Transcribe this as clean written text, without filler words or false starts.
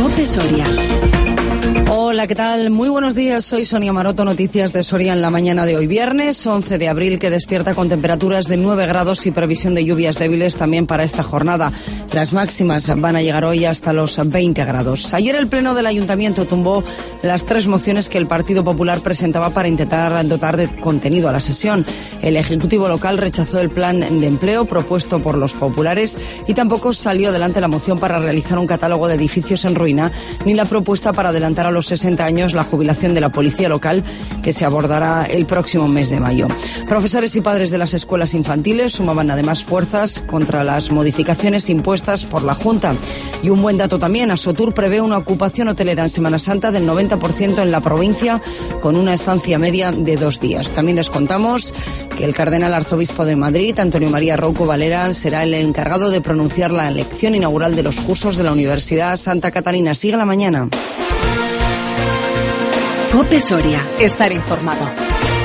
COPE Soria. Hola, ¿qué tal? Muy buenos días, soy Sonia Maroto, noticias de Soria en la mañana de hoy, viernes 11 de abril, que despierta con temperaturas de 9 grados y previsión de lluvias débiles también para esta jornada. Las máximas van a llegar hoy hasta los 20 grados. Ayer el Pleno del Ayuntamiento tumbó las 3 mociones que el Partido Popular presentaba para intentar dotar de contenido a la sesión. El Ejecutivo local rechazó el plan de empleo propuesto por los populares y tampoco salió adelante la moción para realizar un catálogo de edificios en ruina, ni la propuesta para adelantar a los 60 años la jubilación de la policía local, que se abordará el próximo mes de mayo. Profesores y padres de las escuelas infantiles sumaban además fuerzas contra las modificaciones impuestas por la Junta. Y un buen dato también, Asotur prevé una ocupación hotelera en Semana Santa del 90% en la provincia, con una estancia media de 2 días. También les contamos que el cardenal arzobispo de Madrid, Antonio María Rouco Valera, será el encargado de pronunciar la lección inaugural de los cursos de la Universidad Santa Catalina. Sigue la mañana. COPE Soria. Estar informado.